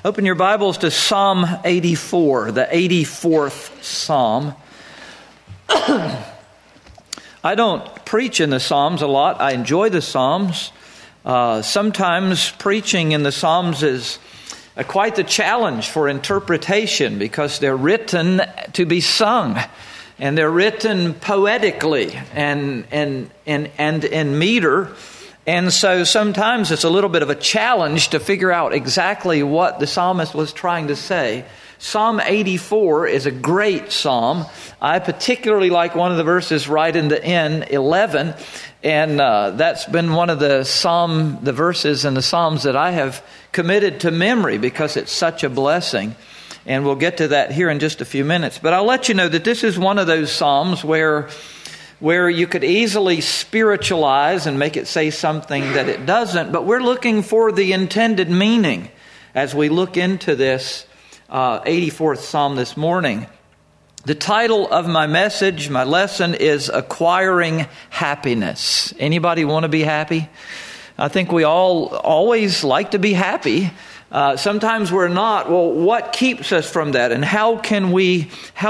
Open your Bibles to Psalm 84, the 84th Psalm. I don't preach in the Psalms a lot. I enjoy the Psalms. Sometimes preaching in the Psalms is quite the challenge for interpretation because they're written to be sung. And they're written poetically and in meter. And so sometimes it's a little bit of a challenge to figure out exactly what the psalmist was trying to say. Psalm 84 is a great psalm. I particularly like one of the verses right in the end, 11. And that's been one of the verses in the Psalms that I have committed to memory because it's such a blessing. And we'll get to that here in just a few minutes. But I'll let you know that this is one of those Psalms where you could easily spiritualize and make it say something that it doesn't. But we're looking for the intended meaning as we look into this 84th Psalm this morning. The title of my message, my lesson, is Acquiring Happiness. Anybody want to be happy? I think we all always like to be happy. Sometimes we're not. Well, what keeps us from that? And how can we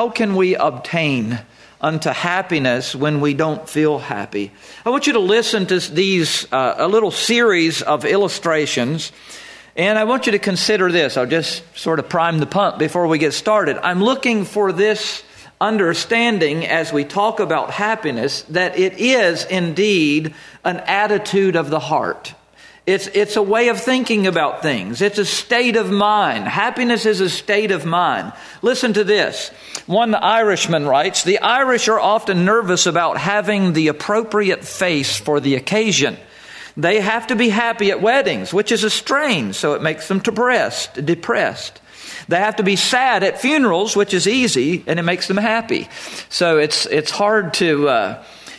obtain unto happiness when we don't feel happy? I want you to listen to these, a little series of illustrations. And I want you to consider this. I'll just sort of prime the pump before we get started. I'm looking for this understanding as we talk about happiness, that it is indeed an attitude of the heart. It's a way of thinking about things. It's a state of mind. Happiness is a state of mind. Listen to this. One Irishman writes, "The Irish are often nervous about having the appropriate face for the occasion. They have to be happy at weddings, which is a strain, so it makes them depressed. They have to be sad at funerals, which is easy, and it makes them happy. So it's hard to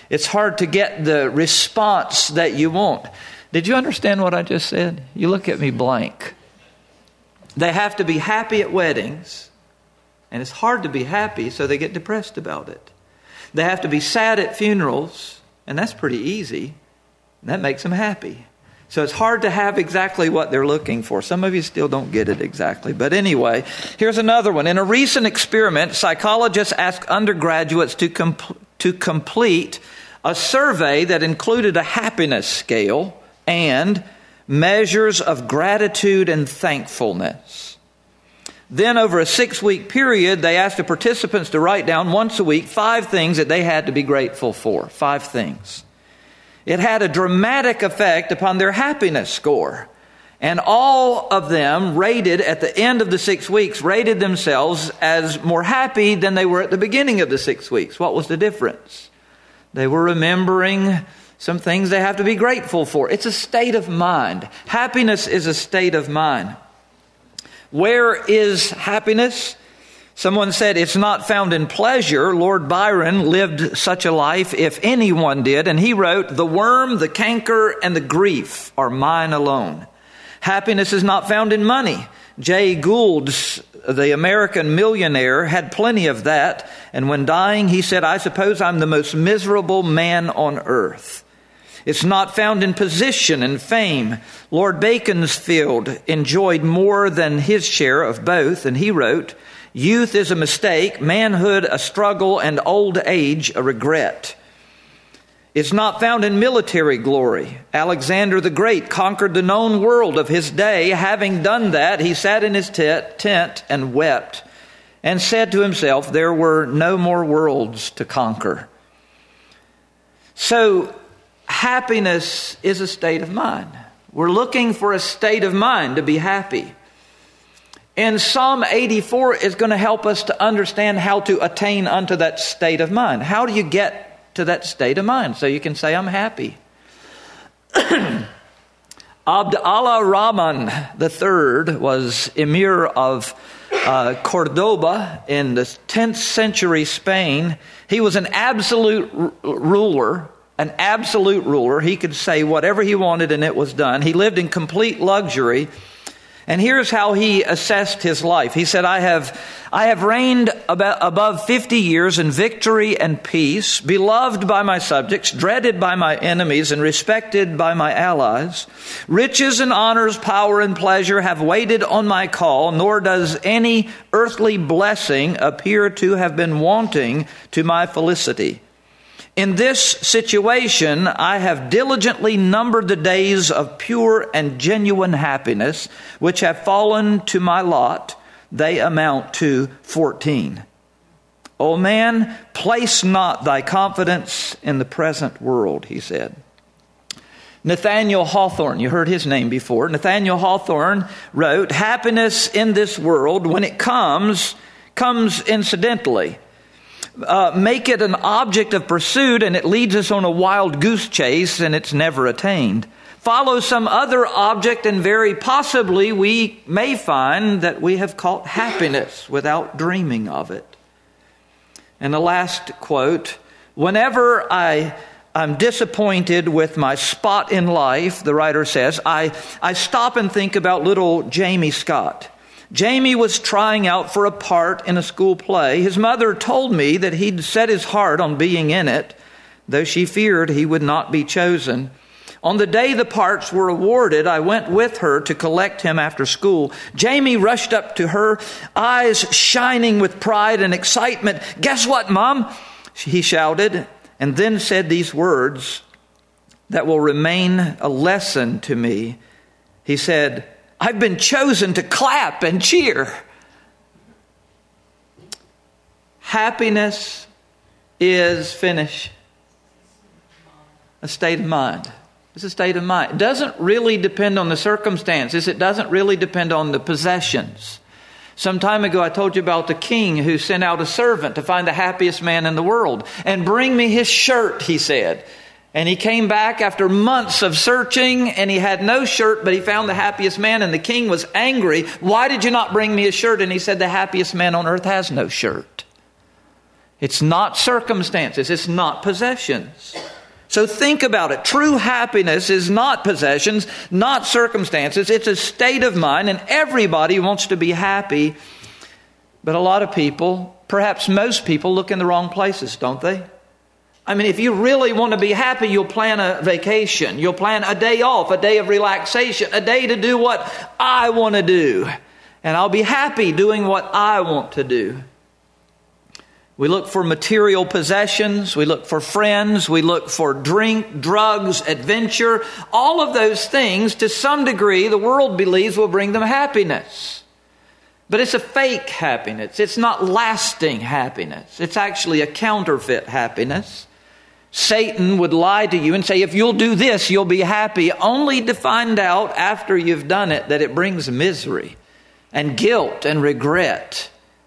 get the response that you want." Did you understand what I just said? You look at me blank. They have to be happy at weddings, and it's hard to be happy, so they get depressed about it. They have to be sad at funerals, and that's pretty easy. And that makes them happy. So it's hard to have exactly what they're looking for. Some of you still don't get it exactly. But anyway, here's another one. In a recent experiment, psychologists asked undergraduates to complete a survey that included a happiness scale and measures of gratitude and thankfulness. Then over a 6-week period, they asked the participants to write down once a week 5 things that they had to be grateful for. 5 things. It had a dramatic effect upon their happiness score. And all of them rated at the end of the 6 weeks, rated themselves as more happy than they were at the beginning of the 6 weeks. What was the difference? They were remembering some things they have to be grateful for. It's a state of mind. Happiness is a state of mind. Where is happiness? Someone said it's not found in pleasure. Lord Byron lived such a life, if anyone did, and he wrote, "The worm, the canker, and the grief are mine alone." Happiness is not found in money. Jay Gould, the American millionaire, had plenty of that, and when dying, he said, "I suppose I'm the most miserable man on earth." It's not found in position and fame. Lord Beaconsfield enjoyed more than his share of both, and he wrote, "Youth is a mistake, manhood a struggle, and old age a regret." It's not found in military glory. Alexander the Great conquered the known world of his day. Having done that, he sat in his tent and wept and said to himself, "There were no more worlds to conquer." So, happiness is a state of mind. We're looking for a state of mind to be happy. And Psalm 84 is going to help us to understand how to attain unto that state of mind. How do you get to that state of mind so you can say, "I'm happy"? Abd Allah-Rahman III was emir of Cordoba in the 10th century Spain. He was an absolute ruler. He could say whatever he wanted and it was done. He lived in complete luxury. And here's how he assessed his life. He said, I have reigned above 50 years in victory and peace, beloved by my subjects, dreaded by my enemies, and respected by my allies. Riches and honors, power and pleasure have waited on my call, nor does any earthly blessing appear to have been wanting to my felicity. In this situation, I have diligently numbered the days of pure and genuine happiness, which have fallen to my lot. They amount to 14. O man, place not thy confidence in the present world, he said. Nathaniel Hawthorne, you heard his name before. Nathaniel Hawthorne wrote, happiness in this world, when it comes incidentally. Make it an object of pursuit, and it leads us on a wild goose chase, and it's never attained. Follow some other object, and very possibly we may find that we have caught happiness without dreaming of it. And the last quote, whenever I'm disappointed with my spot in life, the writer says, I stop and think about little Jamie Scott. Jamie was trying out for a part in a school play. His mother told me that he'd set his heart on being in it, though she feared he would not be chosen. On the day the parts were awarded, I went with her to collect him after school. Jamie rushed up to her, eyes shining with pride and excitement. Guess what, Mom? He shouted, and then said these words that will remain a lesson to me. He said, I've been chosen to clap and cheer. Happiness is, finish, a state of mind. It's a state of mind. It doesn't really depend on the circumstances. It doesn't really depend on the possessions. Some time ago, I told you about the king who sent out a servant to find the happiest man in the world. And bring me his shirt, he said. And he came back after months of searching, and he had no shirt, but he found the happiest man, and the king was angry. Why did you not bring me a shirt? And he said, the happiest man on earth has no shirt. It's not circumstances. It's not possessions. So think about it. True happiness is not possessions, not circumstances. It's a state of mind, and everybody wants to be happy. But a lot of people, perhaps most people, look in the wrong places, don't they? I mean, if you really want to be happy, you'll plan a vacation. You'll plan a day off, a day of relaxation, a day to do what I want to do. And I'll be happy doing what I want to do. We look for material possessions. We look for friends. We look for drink, drugs, adventure. All of those things, to some degree, the world believes will bring them happiness. But it's a fake happiness. It's not lasting happiness. It's actually a counterfeit happiness. Satan would lie to you and say, if you'll do this, you'll be happy, only to find out after you've done it that it brings misery and guilt and regret.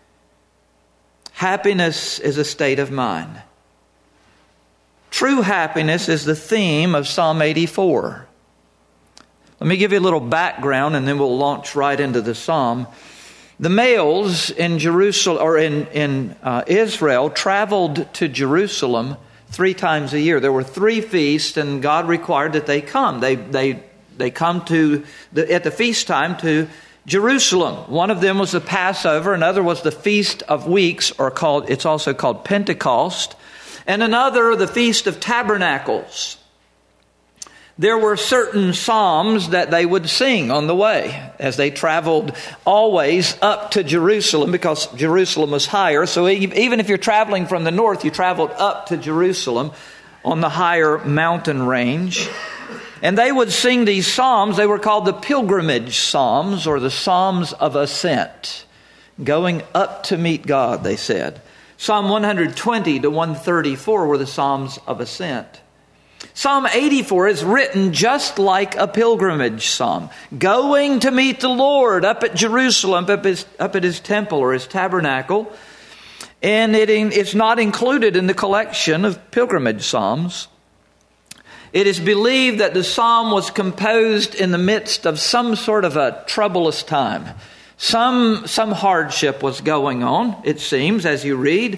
Happiness is a state of mind. True happiness is the theme of Psalm 84. Let me give you a little background and then we'll launch right into the psalm. The males in Jerusalem or in Israel traveled to Jerusalem 3 times a year. There were 3 feasts, and God required that they come. They come at the feast time to Jerusalem. One of them was the Passover, another was the Feast of Weeks, it's also called Pentecost, and another the Feast of Tabernacles. There were certain psalms that they would sing on the way as they traveled always up to Jerusalem, because Jerusalem was higher. So even if you're traveling from the north, you traveled up to Jerusalem on the higher mountain range. And they would sing these psalms. They were called the pilgrimage psalms, or the psalms of ascent. Going up to meet God, they said. Psalm 120 to 134 were the psalms of ascent. Psalm 84 is written just like a pilgrimage psalm. Going to meet the Lord up at Jerusalem, up at his temple or his tabernacle. And it's not included in the collection of pilgrimage psalms. It is believed that the psalm was composed in the midst of some sort of a troublous time. Some hardship was going on, it seems, as you read.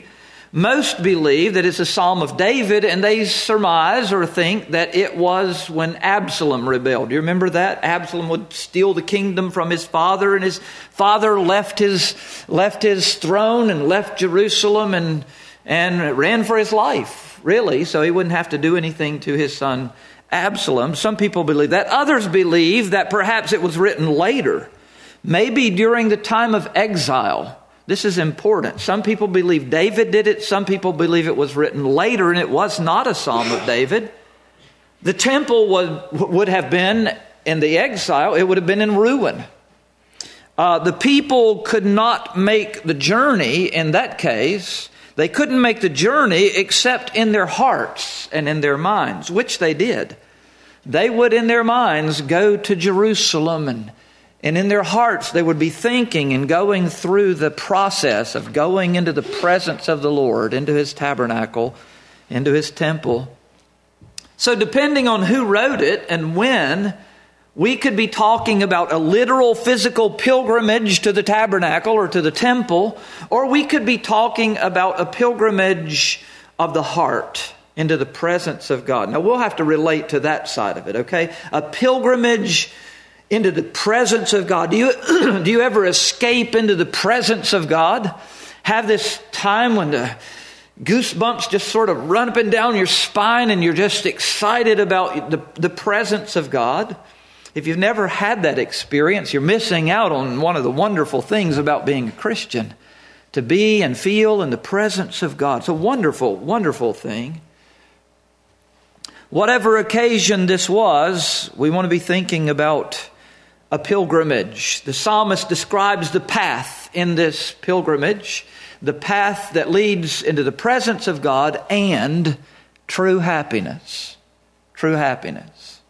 Most believe that it's a Psalm of David, and they surmise or think that it was when Absalom rebelled. Do you remember that? Absalom would steal the kingdom from his father, and his father left his throne and left Jerusalem and ran for his life, really, so he wouldn't have to do anything to his son Absalom. Some people believe that. Others believe that perhaps it was written later, maybe during the time of exile. This is important. Some people believe David did it. Some people believe it was written later, and it was not a Psalm of David. The temple would have been in the exile. It would have been in ruin. The people could not make the journey in that case. They couldn't make the journey except in their hearts and in their minds, which they did. They would, in their minds, go to Jerusalem, and in their hearts they would be thinking and going through the process of going into the presence of the Lord, into His tabernacle, into His temple. So depending on who wrote it and when, we could be talking about a literal physical pilgrimage to the tabernacle or to the temple, or we could be talking about a pilgrimage of the heart into the presence of God. Now we'll have to relate to that side of it, okay? A pilgrimage into the presence of God. Do you ever escape into the presence of God? Have this time when the goosebumps just sort of run up and down your spine and you're just excited about the presence of God? If you've never had that experience, you're missing out on one of the wonderful things about being a Christian. To be and feel in the presence of God. It's a wonderful, wonderful thing. Whatever occasion this was, we want to be thinking about a pilgrimage. The psalmist describes the path in this pilgrimage, the path that leads into the presence of God and true happiness. True happiness.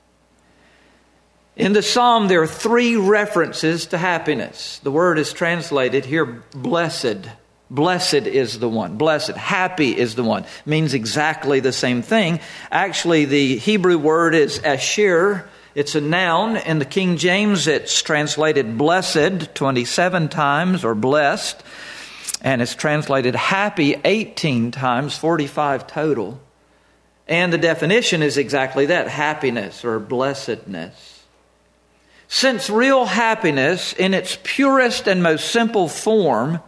In the psalm, there are 3 references to happiness. The word is translated here, blessed. Blessed is the one. Blessed. Happy is the one. Means exactly the same thing. Actually, the Hebrew word is asher. It's a noun. In the King James, it's translated blessed 27 times, or blessed. And it's translated happy 18 times, 45 total. And the definition is exactly that, happiness or blessedness. Since real happiness in its purest and most simple form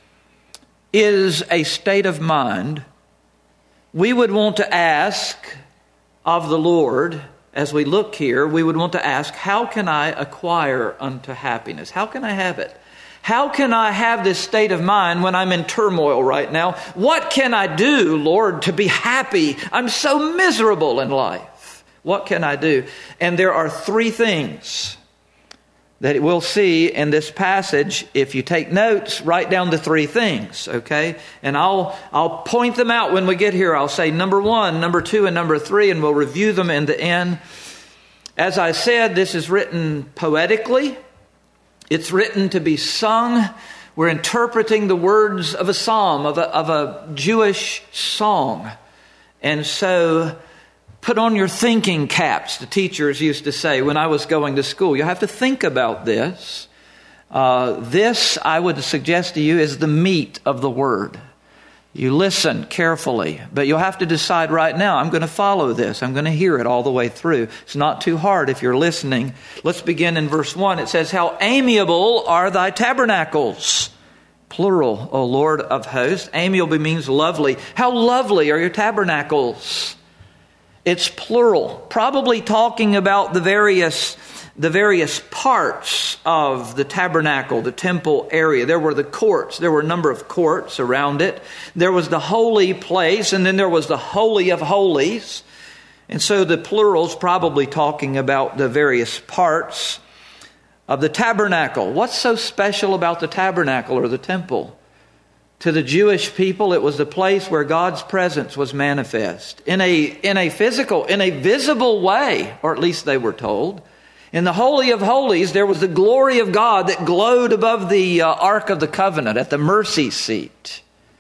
is a state of mind, we would want to ask of the Lord, as we look here, we would want to ask, how can I acquire unto happiness? How can I have it? How can I have this state of mind when I'm in turmoil right now? What can I do, Lord, to be happy? I'm so miserable in life. What can I do? And there are 3 things that we'll see in this passage. If you take notes, write down the 3 things, okay? And I'll point them out when we get here. I'll say number 1, number 2, and number 3, and we'll review them in the end. As I said, this is written poetically. It's written to be sung. We're interpreting the words of a psalm, of a Jewish song. And so put on your thinking caps, the teachers used to say when I was going to school. You have to think about this. This, I would suggest to you, is the meat of the word. You listen carefully, but you'll have to decide right now, I'm going to follow this. I'm going to hear it all the way through. It's not too hard if you're listening. Let's begin in verse 1. It says, how amiable are thy tabernacles. Plural, O Lord of hosts. Amiable means lovely. How lovely are your tabernacles. It's plural, probably talking about the various parts of the tabernacle, the temple area. There were the courts. There were a number of courts around it. There was the holy place, and then there was the Holy of Holies. And so the plural's probably talking about the various parts of the tabernacle. What's so special about the tabernacle or the temple? To the Jewish people, it was the place where God's presence was manifest in a physical, in a visible way, or at least they were told. In the Holy of Holies, there was the glory of God that glowed above the Ark of the Covenant at the mercy seat.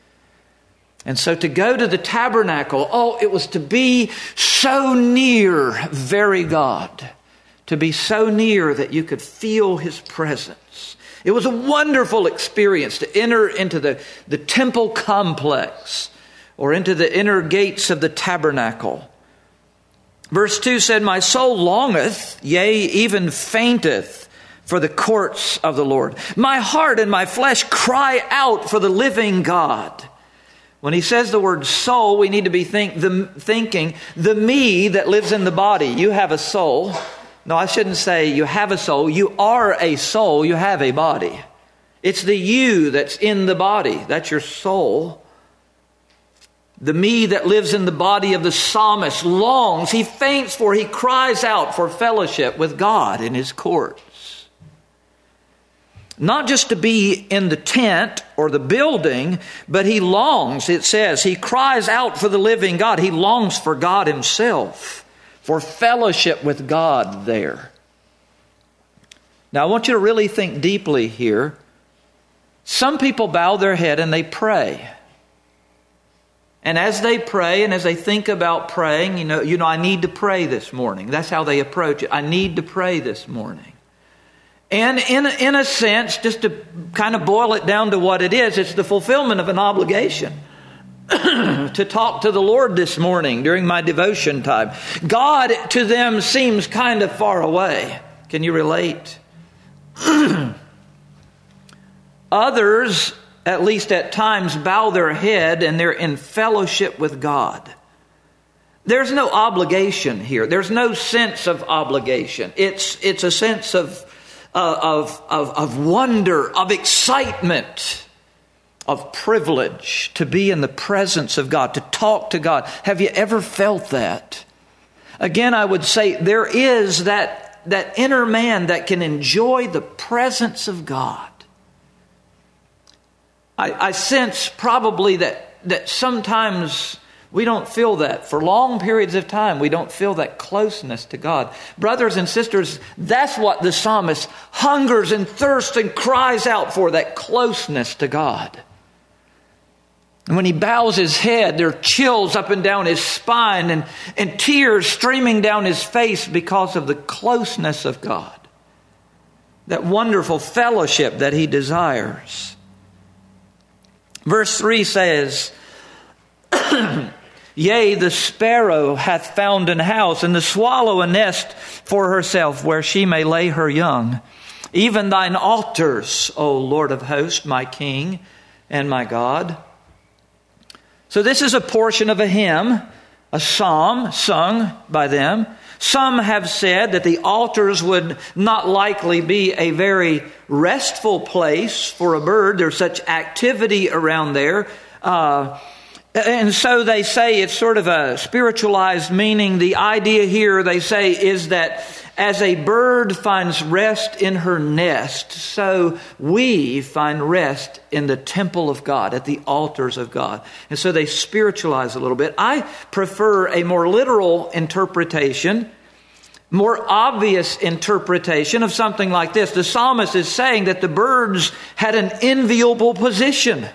And so to go to the tabernacle, it was to be so near very God, to be so near that you could feel His presence. It was a wonderful experience to enter into the temple complex or into the inner gates of the tabernacle. Verse 2 said, my soul longeth, yea, even fainteth, for the courts of the Lord. My heart and my flesh cry out for the living God. When he says the word soul, we need to be thinking the me that lives in the body. You have a soul. No, I shouldn't say you have a soul. You are a soul. You have a body. It's the you that's in the body. That's your soul. The me that lives in the body of the psalmist longs, he faints for, he cries out for fellowship with God in his courts. Not just to be in the tent or the building, but he longs, it says, he cries out for the living God. He longs for God himself, for fellowship with God there. Now I want you to really think deeply here. Some people bow their head and they pray. And as they pray and as they think about praying, you know, I need to pray this morning. That's how they approach it. I need to pray this morning. And in a sense, just to kind of boil it down to what it is, it's the fulfillment of an obligation to talk to the Lord this morning during my devotion time. God to them seems kind of far away. Can you relate? Others, at least at times, bow their head and they're in fellowship with God. There's no obligation here. There's no sense of obligation. It's a sense of wonder, of excitement, of privilege to be in the presence of God, to talk to God. Have you ever felt that? Again, I would say there is that inner man that can enjoy the presence of God. I sense probably that sometimes we don't feel that. For long periods of time, we don't feel that closeness to God. Brothers and sisters, that's what the psalmist hungers and thirsts and cries out for, that closeness to God. And when he bows his head, there are chills up and down his spine and tears streaming down his face because of the closeness of God. That wonderful fellowship that he desires. Verse 3 says, yea, the sparrow hath found an house, and the swallow a nest for herself, where she may lay her young. Even thine altars, O Lord of hosts, my King and my God. So this is a portion of a hymn, a psalm sung by them. Some have said that the altars would not likely be a very restful place for a bird. There's such activity around there. And so they say it's sort of a spiritualized meaning. The idea here, they say, is that as a bird finds rest in her nest, so we find rest in the temple of God, at the altars of God. And so they spiritualize a little bit. I prefer a more literal interpretation, more obvious interpretation of something like this. The psalmist is saying that the birds had an enviable position.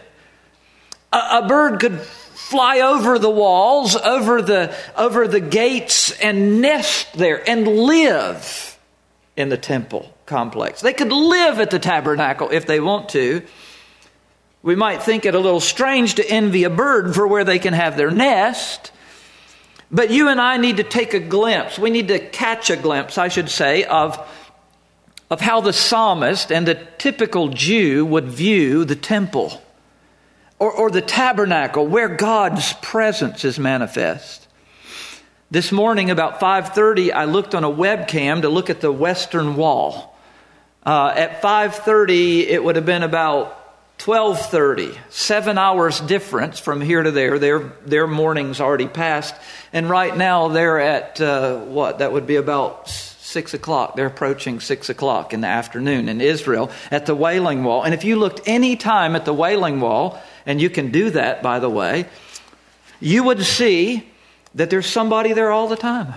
A bird could fly over the walls, over the gates, and nest there and live in the temple complex. They could live at the tabernacle if they want to. We might think it a little strange to envy a bird for where they can have their nest. But you and I need to take a glimpse. We need to catch a glimpse, I should say, of how the psalmist and the typical Jew would view the temple. Or the tabernacle, where God's presence is manifest. This morning about 5:30, I looked on a webcam to look at the western wall. At 5:30, it would have been about 12:30. 7 hours difference from here to there. Their morning's already passed. And right now they're at, that would be about 6 o'clock. They're approaching 6 o'clock in the afternoon in Israel at the Wailing Wall. And if you looked any time at the Wailing Wall, and you can do that, by the way, you would see that there's somebody there all the time.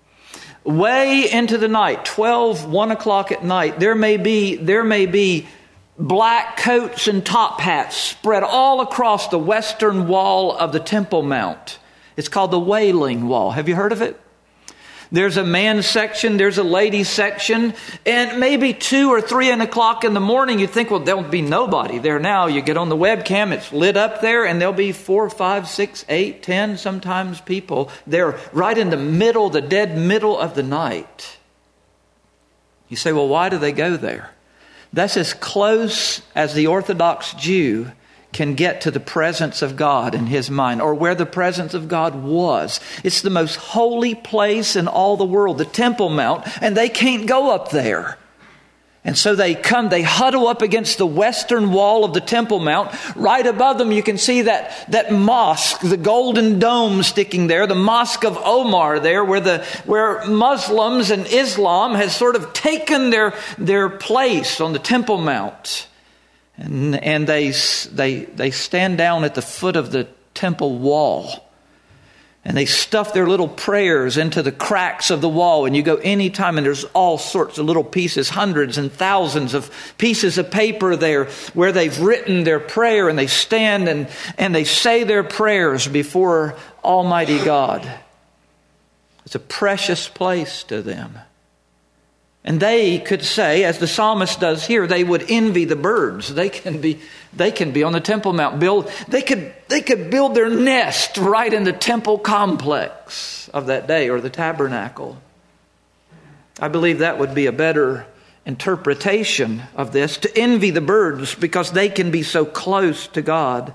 Way into the night, 1 o'clock at night, there may be black coats and top hats spread all across the western wall of the Temple Mount. It's called the Wailing Wall. Have you heard of it? There's a men's section, there's a ladies section, and maybe 2 or 3 o'clock in the morning, you think, well, there'll be nobody there now. You get on the webcam, it's lit up there, and there'll be 4, 5, 6, 8, 10, sometimes people there right in the middle, the dead middle of the night. You say, well, why do they go there? That's as close as the Orthodox Jew can get to the presence of God in his mind, or where the presence of God was. It's the most holy place in all the world, the Temple Mount, and they can't go up there. And so they huddle up against the western wall of the Temple Mount. Right above them you can see that mosque, the golden dome sticking there, the Mosque of Omar there, where Muslims and Islam has sort of taken their place on the Temple Mount. And they stand down at the foot of the temple wall. And they stuff their little prayers into the cracks of the wall. And you go anytime and there's all sorts of little pieces, hundreds and thousands of pieces of paper there where they've written their prayer. And they stand and they say their prayers before Almighty God. It's a precious place to them. And they could say, as the psalmist does here, they would envy the birds. They can be on the Temple Mount. They could build their nest right in the temple complex of that day, or the tabernacle. I believe that would be a better interpretation of this, to envy the birds because they can be so close to God.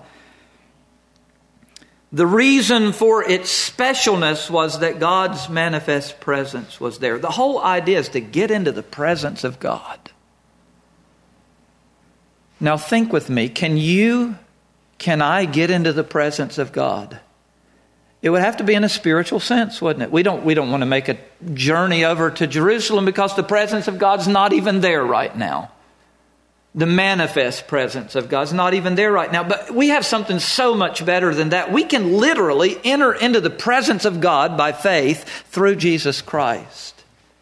The reason for its specialness was that God's manifest presence was there. The whole idea is to get into the presence of God. Now think with me, can I get into the presence of God? It would have to be in a spiritual sense, wouldn't it? We don't want to make a journey over to Jerusalem because the presence of God's not even there right now. The manifest presence of God's not even there right now. But we have something so much better than that. We can literally enter into the presence of God by faith through Jesus Christ.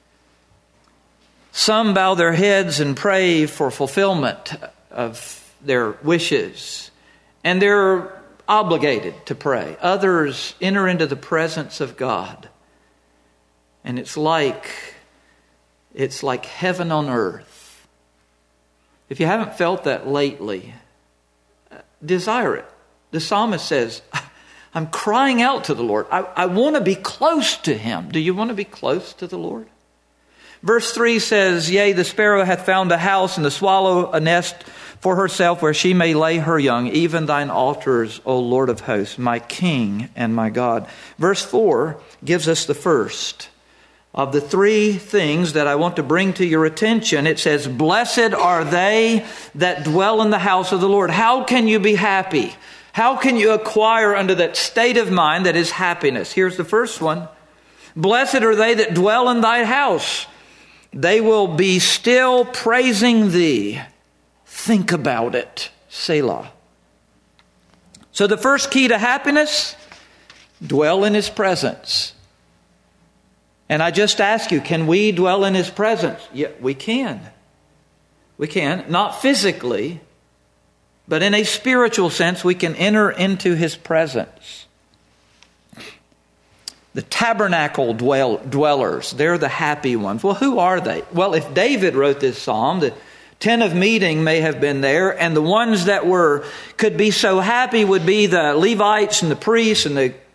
Some bow their heads and pray for fulfillment of their wishes, and they're obligated to pray. Others enter into the presence of God, and it's like heaven on earth. If you haven't felt that lately, desire it. The psalmist says, I'm crying out to the Lord. I want to be close to Him. Do you want to be close to the Lord? Verse 3 says, yea, the sparrow hath found a house, and the swallow a nest for herself, where she may lay her young, even thine altars, O Lord of hosts, my King and my God. Verse 4 gives us the first of the 3 things that I want to bring to your attention. It says, blessed are they that dwell in the house of the Lord. How can you be happy? How can you acquire unto that state of mind that is happiness? Here's the first one. Blessed are they that dwell in thy house. They will be still praising thee. Think about it. Selah. So the first key to happiness, dwell in His presence. And I just ask you, can we dwell in His presence? Yeah, we can. We can. Not physically, but in a spiritual sense, we can enter into His presence. The tabernacle dwellers, they're the happy ones. Well, who are they? Well, if David wrote this psalm, the tent of meeting may have been there, and the ones that could be so happy would be the Levites and the priests and the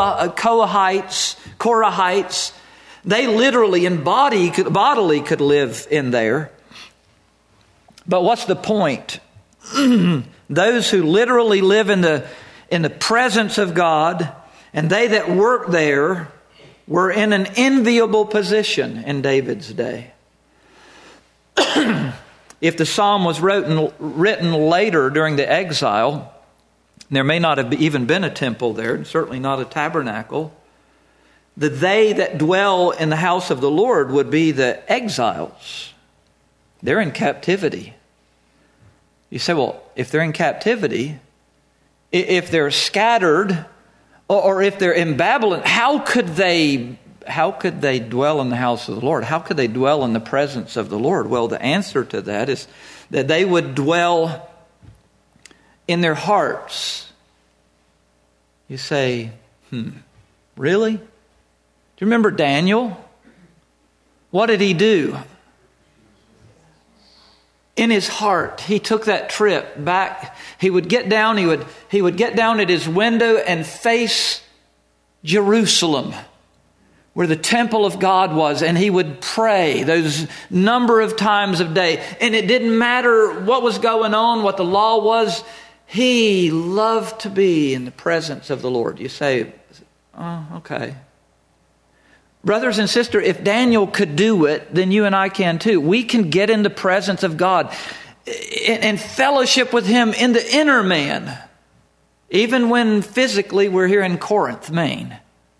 Korahites. They literally and bodily could live in there. But what's the point? Those who literally live in the presence of God, and they that work there, were in an enviable position in David's day. If the psalm was written later during the exile, there may not have even been a temple there, certainly not a tabernacle. They that dwell in the house of the Lord would be the exiles. They're in captivity. You say, well, if they're in captivity, if they're scattered, or if they're in Babylon, how could they dwell in the house of the Lord? How could they dwell in the presence of the Lord? Well, the answer to that is that they would dwell in their hearts. You say, really? Do you remember Daniel? What did he do? In his heart, he took that trip back. He would get down, he would get down at his window and face Jerusalem, where the temple of God was, and he would pray those number of times a day. And it didn't matter what was going on, what the law was. He loved to be in the presence of the Lord. You say, oh, okay. Brothers and sisters, if Daniel could do it, then you and I can too. We can get in the presence of God and fellowship with Him in the inner man, even when physically we're here in Corinth, Maine.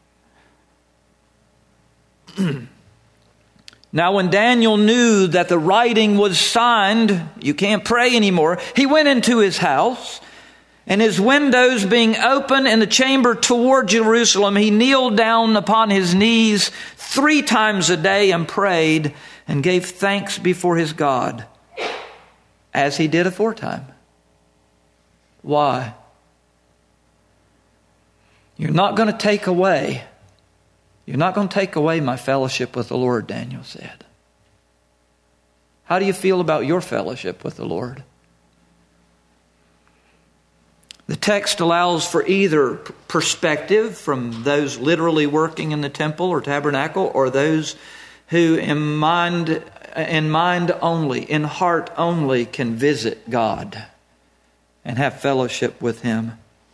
Now, when Daniel knew that the writing was signed, you can't pray anymore, he went into his house, and his windows being open in the chamber toward Jerusalem, he kneeled down upon his knees 3 times a day and prayed and gave thanks before his God, as he did aforetime. Why? You're not going to take away my fellowship with the Lord, Daniel said. How do you feel about your fellowship with the Lord? The text allows for either perspective from those literally working in the temple or tabernacle, or those who in mind only, in heart only, can visit God and have fellowship with Him.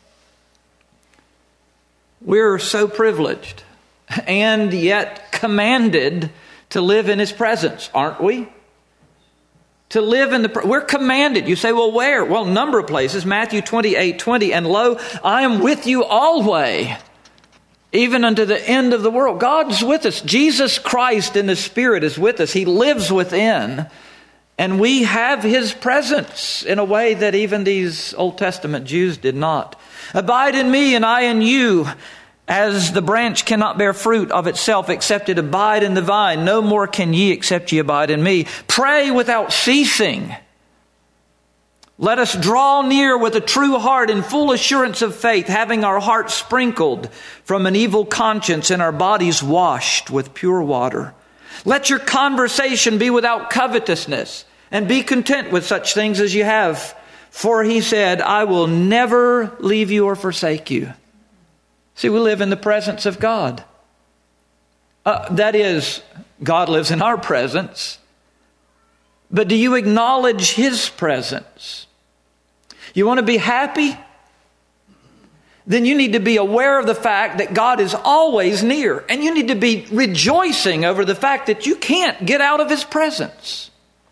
We're so privileged and yet commanded to live in His presence, aren't we? To live in we're commanded. You say, well, where? Well, a number of places. Matthew 28:20, and lo, I am with you always, even unto the end of the world. God's with us. Jesus Christ in the Spirit is with us. He lives within, and we have His presence in a way that even these Old Testament Jews did not. Abide in me and I in you. As the branch cannot bear fruit of itself except it abide in the vine, no more can ye except ye abide in me. Pray without ceasing. Let us draw near with a true heart in full assurance of faith, having our hearts sprinkled from an evil conscience and our bodies washed with pure water. Let your conversation be without covetousness, and be content with such things as you have. For He said, I will never leave you or forsake you. See, we live in the presence of God. That is, God lives in our presence. But do you acknowledge His presence? You want to be happy? Then you need to be aware of the fact that God is always near. And you need to be rejoicing over the fact that you can't get out of His presence.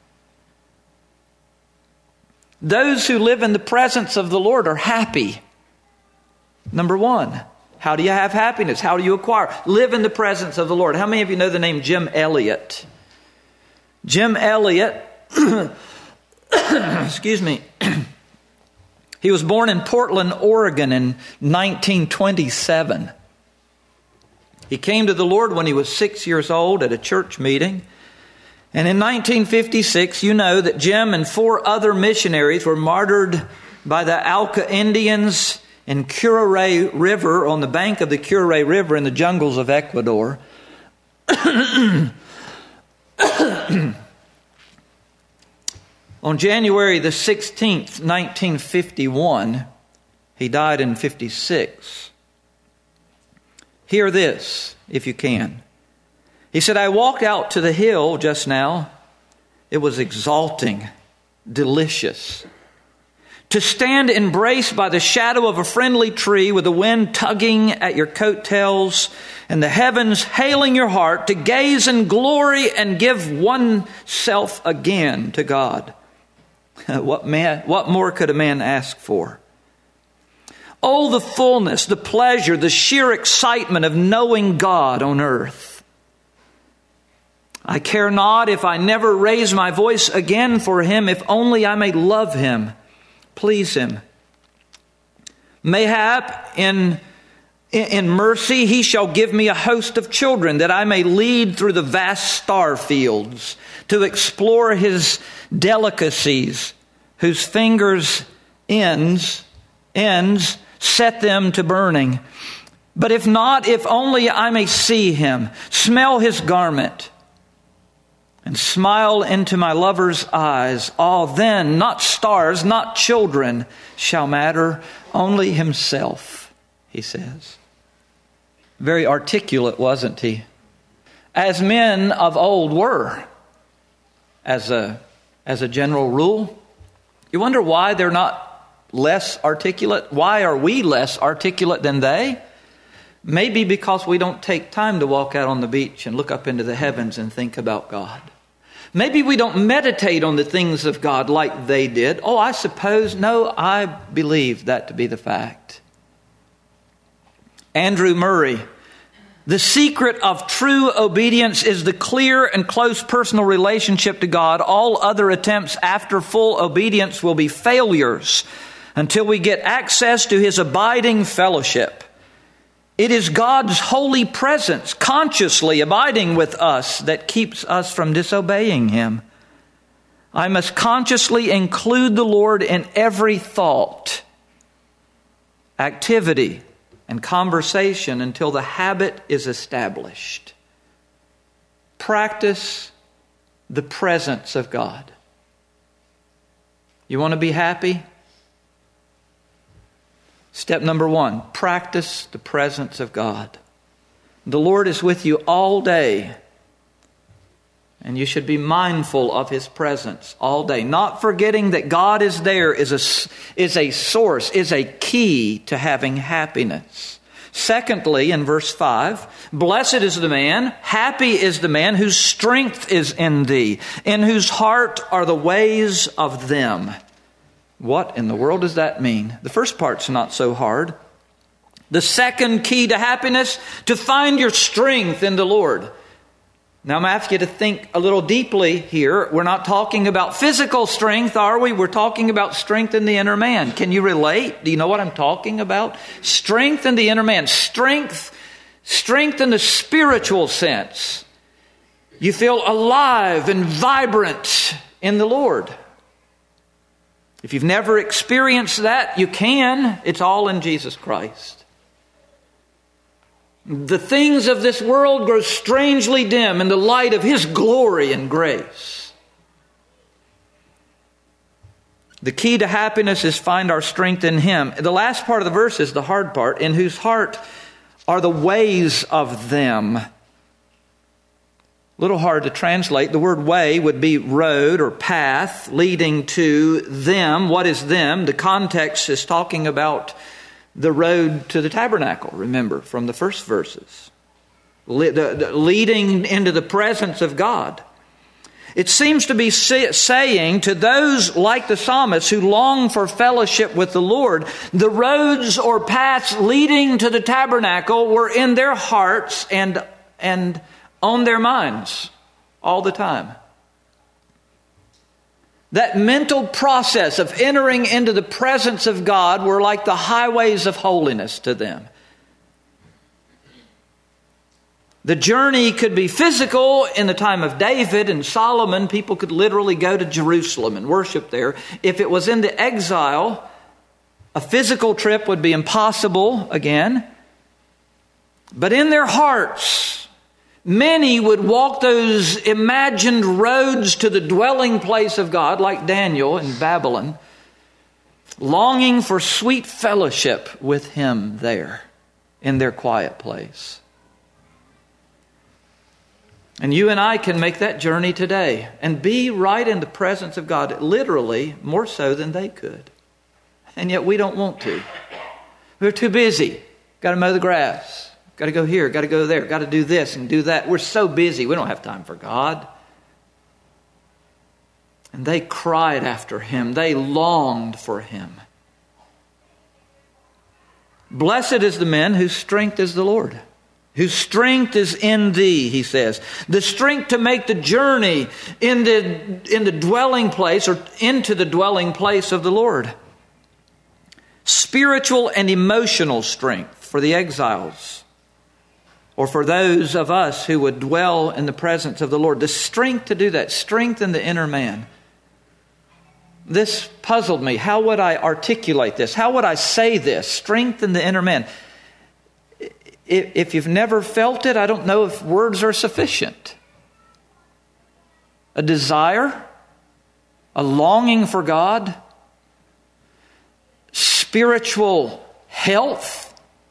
Those who live in the presence of the Lord are happy. Number one. How do you have happiness? How do you acquire? Live in the presence of the Lord. How many of you know the name Jim Elliot? Jim Elliot, excuse me, he was born in Portland, Oregon in 1927. He came to the Lord when he was 6 years old at a church meeting. And in 1956, you know that Jim and 4 other missionaries were martyred by the Auca Indians in Curaray River, on the bank of the Curaray River in the jungles of Ecuador. On January the 16th, 1951, he died in 56. Hear this, if you can. He said, I walked out to the hill just now. It was exalting, delicious. To stand embraced by the shadow of a friendly tree with the wind tugging at your coattails and the heavens hailing your heart, to gaze in glory and give oneself again to God. What more could a man ask for? Oh, the fullness, the pleasure, the sheer excitement of knowing God on earth. I care not if I never raise my voice again for Him, if only I may love Him, please Him. Mayhap in mercy He shall give me a host of children, that I may lead through the vast star fields, to explore His delicacies, whose fingers' ends set them to burning. But if not, if only I may see Him, smell His garment, and smile into my lover's eyes. Then, not stars, not children shall matter, only himself, he says. Very articulate, wasn't he? As men of old were, as a general rule. You wonder why they're not less articulate? Why are we less articulate than they? Maybe because we don't take time to walk out on the beach and look up into the heavens and think about God. Maybe we don't meditate on the things of God like they did. I believe that to be the fact. Andrew Murray, the secret of true obedience is the clear and close personal relationship to God. All other attempts after full obedience will be failures until we get access to His abiding fellowship. It is God's holy presence consciously abiding with us that keeps us from disobeying Him. I must consciously include the Lord in every thought, activity, and conversation until the habit is established. Practice the presence of God. You want to be happy? Step number 1, practice the presence of God. The Lord is with you all day, and you should be mindful of His presence all day. Not forgetting that God is there is a source, is a key to having happiness. Secondly, in verse 5, blessed is the man, happy is the man whose strength is in thee, in whose heart are the ways of them. What in the world does that mean? The first part's not so hard. The second key to happiness, to find your strength in the Lord. Now I'm asking you to think a little deeply here. We're not talking about physical strength, are we? We're talking about strength in the inner man. Can you relate? Do you know what I'm talking about? Strength in the inner man. Strength in the spiritual sense. You feel alive and vibrant in the Lord. If you've never experienced that, you can. It's all in Jesus Christ. The things of this world grow strangely dim in the light of His glory and grace. The key to happiness is find our strength in Him. The last part of the verse is the hard part. In whose heart are the ways of them. A little hard to translate. The word way would be road or path leading to them. What is them? The context is talking about the road to the tabernacle, remember, from the first verses. Leading into the presence of God. It seems to be saying to those like the psalmist who long for fellowship with the Lord, the roads or paths leading to the tabernacle were in their hearts and on their minds all the time. That mental process of entering into the presence of God were like the highways of holiness to them. The journey could be physical. In the time of David and Solomon, people could literally go to Jerusalem and worship there. If it was in the exile, a physical trip would be impossible again. But in their hearts, many would walk those imagined roads to the dwelling place of God, like Daniel in Babylon, longing for sweet fellowship with Him there in their quiet place. And you and I can make that journey today and be right in the presence of God, literally more so than they could. And yet we don't want to. We're too busy. Got to mow the grass. Got to go here. Got to go there. Got to do this and do that. We're so busy. We don't have time for God. And they cried after Him. They longed for Him. Blessed is the man whose strength is the Lord. Whose strength is in thee, he says. The strength to make the journey in the dwelling place or into the dwelling place of the Lord. Spiritual and emotional strength for the exiles. Or for those of us who would dwell in the presence of the Lord. The strength to do that. Strength in the inner man. This puzzled me. How would I articulate this? How would I say this? Strength in the inner man. If you've never felt it, I don't know if words are sufficient. a desire, a longing for God, spiritual health,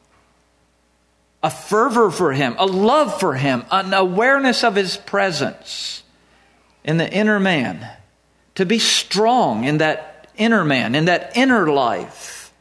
a fervor for Him, a love for Him, an awareness of His presence in the inner man, to be strong in that inner man, in that inner life.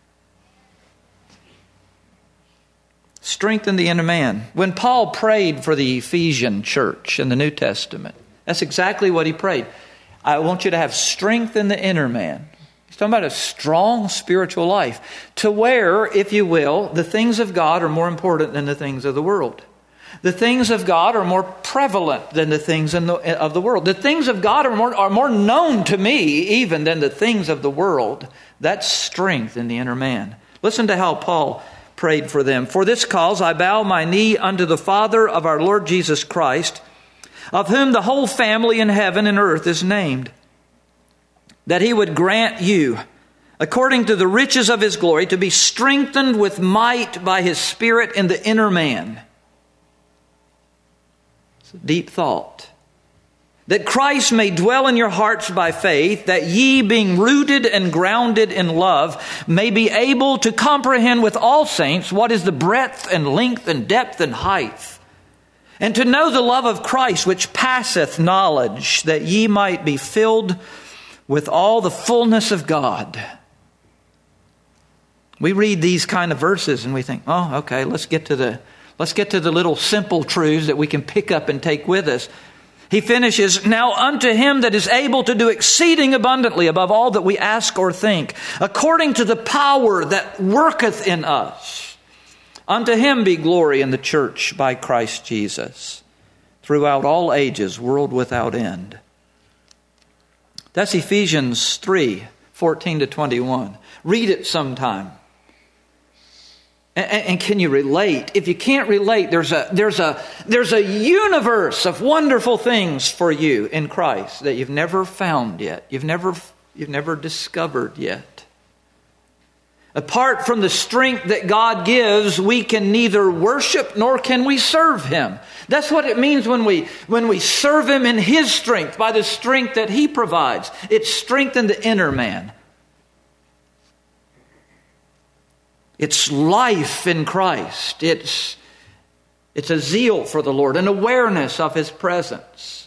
Strengthen the inner man. When Paul prayed for the Ephesian church in the New Testament, that's exactly what he prayed. I want you to have strength in the inner man. He's talking about a strong spiritual life, to where, if you will, the things of God are more important than the things of the world. The things of God are more prevalent than the things of the world. The things of God are more known to me even than the things of the world. That's strength in the inner man. Listen to how Paul prayed for them. For this cause I bow my knee unto the Father of our Lord Jesus Christ, of whom the whole family in heaven and earth is named, that He would grant you, according to the riches of His glory, to be strengthened with might by His Spirit in the inner man. It's a deep thought. That Christ may dwell in your hearts by faith, that ye, being rooted and grounded in love, may be able to comprehend with all saints what is the breadth and length and depth and height, and to know the love of Christ which passeth knowledge, that ye might be filled with all the fullness of God. We read these kind of verses and we think, oh, okay, let's get to the little simple truths that we can pick up and take with us. He finishes, now unto Him that is able to do exceeding abundantly above all that we ask or think, according to the power that worketh in us. Unto Him be glory in the church by Christ Jesus, throughout all ages, world without end. That's Ephesians 3, 14 to 21. Read it sometime. And can you relate? If you can't relate, there's a universe of wonderful things for you in Christ that you've never found yet. You've never discovered yet. Apart from the strength that God gives, we can neither worship nor can we serve Him. That's what it means when we serve Him in His strength, by the strength that He provides. It's strength in the inner man. It's life in Christ. It's a zeal for the Lord, an awareness of His presence.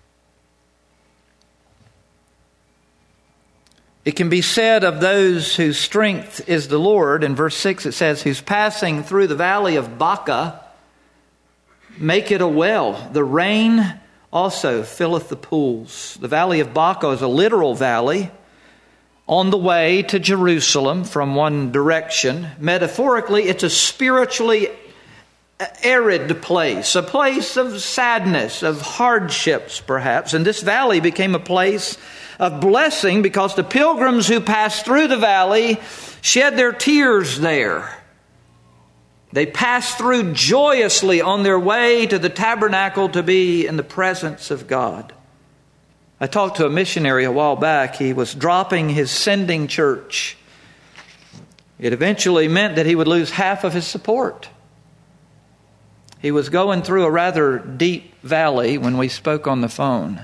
It can be said of those whose strength is the Lord, in verse 6 it says, who's passing through the valley of Baca, make it a well. The rain also filleth the pools. The valley of Baca is a literal valley on the way to Jerusalem from one direction. Metaphorically, it's a spiritually arid place, a place of sadness, of hardships perhaps. And this valley became a place of blessing because the pilgrims who passed through the valley shed their tears there. They passed through joyously on their way to the tabernacle to be in the presence of God. I talked to a missionary a while back. He was dropping his sending church. It eventually meant that he would lose half of his support. He was going through a rather deep valley when we spoke on the phone.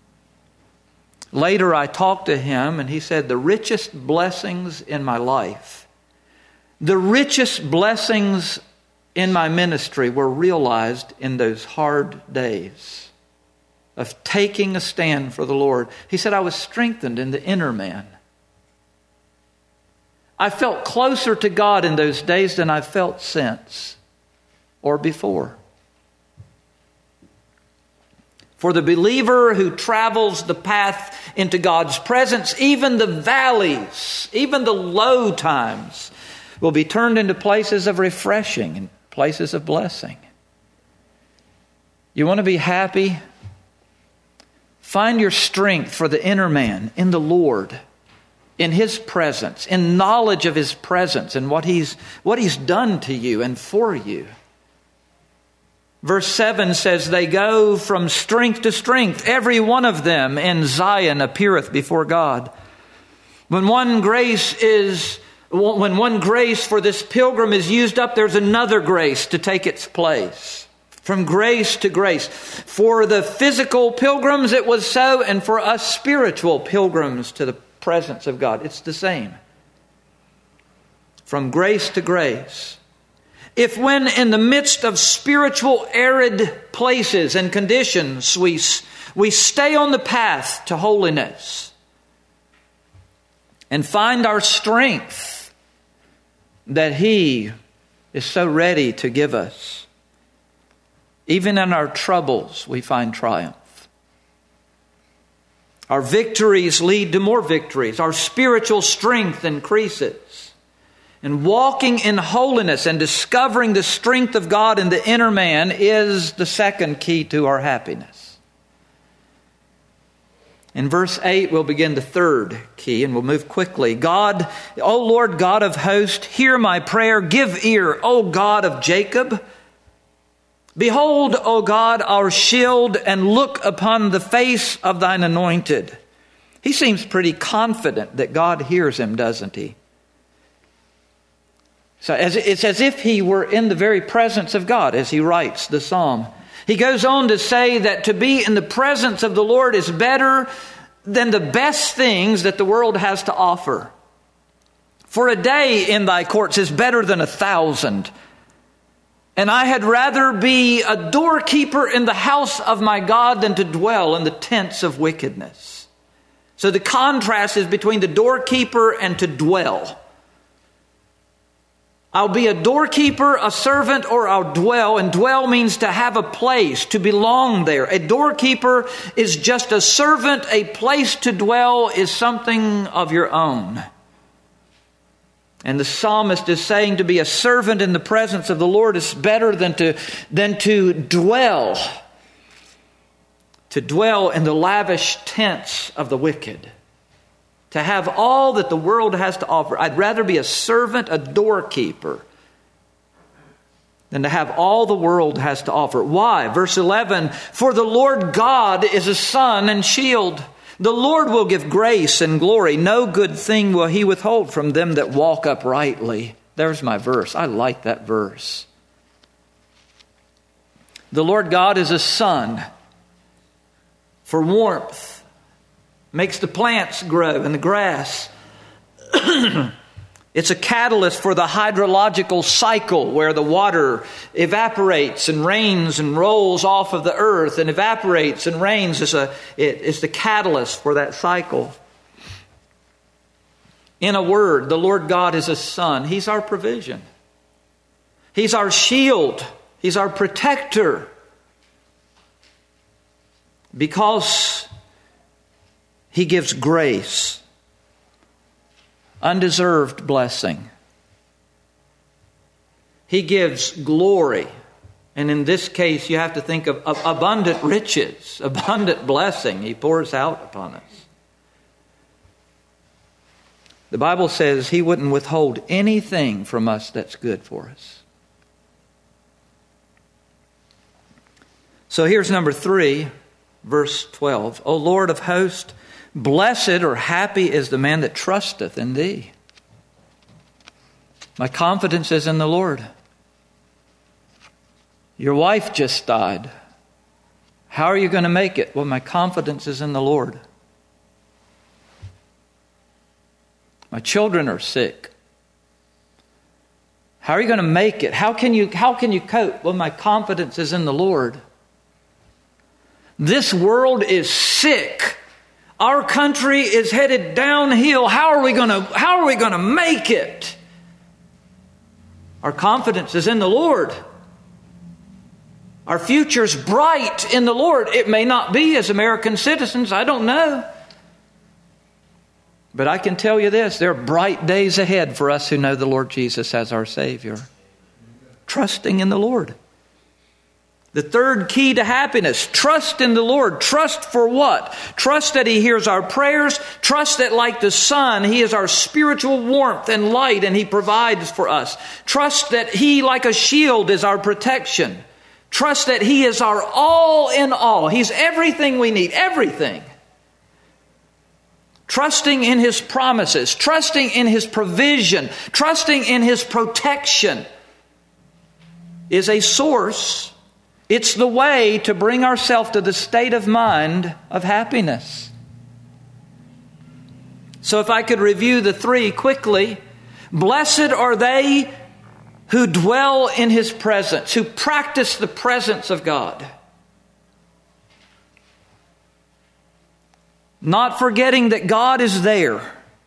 Later I talked to him and he said, the richest blessings in my life, the richest blessings in my ministry were realized in those hard days of taking a stand for the Lord. He said, I was strengthened in the inner man. I felt closer to God in those days than I've felt since or before. For the believer who travels the path into God's presence, even the valleys, even the low times will be turned into places of refreshing and places of blessing. You want to be happy? Find your strength for the inner man in the Lord, in His presence, in knowledge of His presence and what He's done to you and for you. Verse 7 says, they go from strength to strength. Every one of them in Zion appeareth before God. When one grace for this pilgrim is used up, there's another grace to take its place. From grace to grace. For the physical pilgrims it was so, and for us spiritual pilgrims to the presence of God, it's the same. From grace to grace. If when in the midst of spiritual arid places and conditions we stay on the path to holiness and find our strength that He is so ready to give us, even in our troubles we find triumph. Our victories lead to more victories. Our spiritual strength increases. And walking in holiness and discovering the strength of God in the inner man is the second key to our happiness. In verse 8, we'll begin the third key, and we'll move quickly. God, O Lord God of hosts, hear my prayer. Give ear, O God of Jacob. Behold, O God, our shield, and look upon the face of thine anointed. He seems pretty confident that God hears him, doesn't he? So it's as if he were in the very presence of God as he writes the psalm. He goes on to say that to be in the presence of the Lord is better than the best things that the world has to offer. For a day in thy courts is better than 1,000. And I had rather be a doorkeeper in the house of my God than to dwell in the tents of wickedness. So the contrast is between the doorkeeper and to dwell. I'll be a doorkeeper, a servant, or I'll dwell. And dwell means to have a place, to belong there. A doorkeeper is just a servant. A place to dwell is something of your own. And the psalmist is saying to be a servant in the presence of the Lord is better than to dwell. To dwell in the lavish tents of the wicked. To have all that the world has to offer. I'd rather be a servant, a doorkeeper, than to have all the world has to offer. Why? Verse 11, for the Lord God is a sun and shield. The Lord will give grace and glory. No good thing will He withhold from them that walk uprightly. There's my verse. I like that verse. The Lord God is a sun for warmth. Makes the plants grow and the grass. It's a catalyst for the hydrological cycle where the water evaporates and rains and rolls off of the earth and evaporates and rains. It's the catalyst for that cycle. In a word, the Lord God is a sun. He's our provision. He's our shield. He's our protector. Because He gives grace, undeserved blessing. He gives glory. And in this case, you have to think of abundant riches, abundant blessing He pours out upon us. The Bible says He wouldn't withhold anything from us that's good for us. So here's number 3, verse 12. O Lord of hosts, blessed or happy is the man that trusteth in Thee. My confidence is in the Lord. Your wife just died. How are you going to make it? Well, my confidence is in the Lord. My children are sick. How are you going to make it? How can you cope? Well, my confidence is in the Lord. This world is sick. Our country is headed downhill. How are we going to make it? Our confidence is in the Lord. Our future's bright in the Lord. It may not be as American citizens, I don't know. But I can tell you this, there are bright days ahead for us who know the Lord Jesus as our Savior. Trusting in the Lord. The third key to happiness, trust in the Lord. Trust for what? Trust that He hears our prayers. Trust that like the sun, He is our spiritual warmth and light and He provides for us. Trust that He, like a shield, is our protection. Trust that He is our all in all. He's everything we need, everything. Trusting in His promises, trusting in His provision, trusting in His protection is a source It's the way to bring ourselves to the state of mind of happiness. So if I could review the three quickly. Blessed are they who dwell in His presence, who practice the presence of God. Not forgetting that God is there.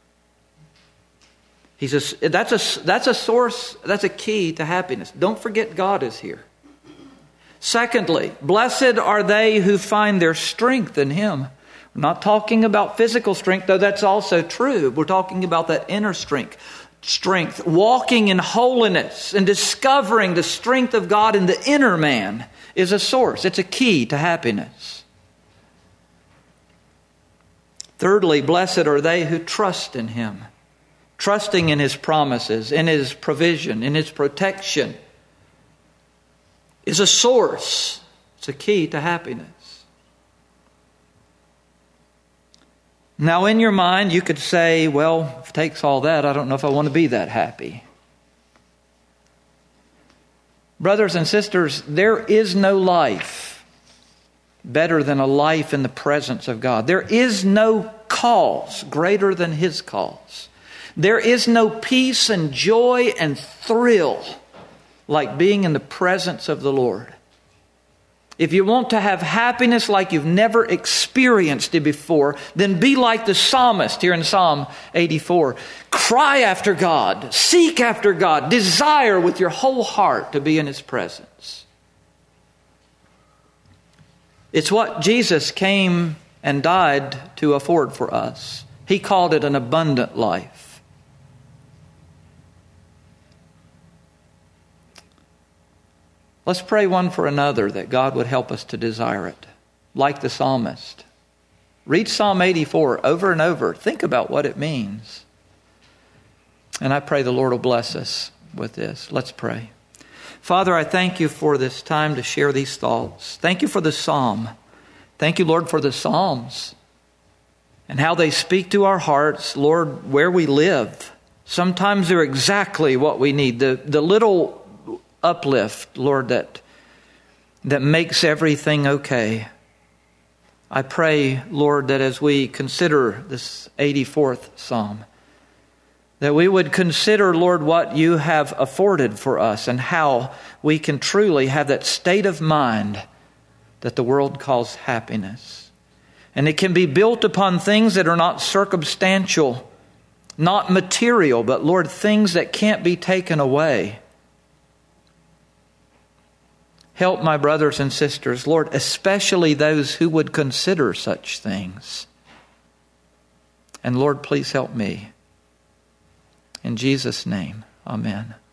That's a source, that's a key to happiness. Don't forget God is here. Secondly, blessed are they who find their strength in Him. We're not talking about physical strength, though that's also true. We're talking about that inner strength. Walking in holiness and discovering the strength of God in the inner man is a source. It's a key to happiness. Thirdly, blessed are they who trust in Him. Trusting in His promises, in His provision, in His protection is a source. It's a key to happiness. Now in your mind you could say, well, if it takes all that, I don't know if I want to be that happy. Brothers and sisters, there is no life better than a life in the presence of God. There is no cause greater than His cause. There is no peace and joy and thrill like being in the presence of the Lord. If you want to have happiness like you've never experienced it before, then be like the psalmist here in Psalm 84. Cry after God, seek after God, desire with your whole heart to be in His presence. It's what Jesus came and died to afford for us. He called it an abundant life. Let's pray one for another that God would help us to desire it, like the psalmist. Read Psalm 84 over and over. Think about what it means. And I pray the Lord will bless us with this. Let's pray. Father, I thank You for this time to share these thoughts. Thank You for the psalm. Thank You, Lord, for the Psalms and how they speak to our hearts, Lord, where we live. Sometimes they're exactly what we need. The little uplift, Lord, that makes everything okay. I pray, Lord, that as we consider this 84th Psalm, that we would consider, Lord, what You have afforded for us and how we can truly have that state of mind that the world calls happiness. And it can be built upon things that are not circumstantial, not material, but, Lord, things that can't be taken away. Help my brothers and sisters, Lord, especially those who would consider such things. And Lord, please help me. In Jesus' name, amen.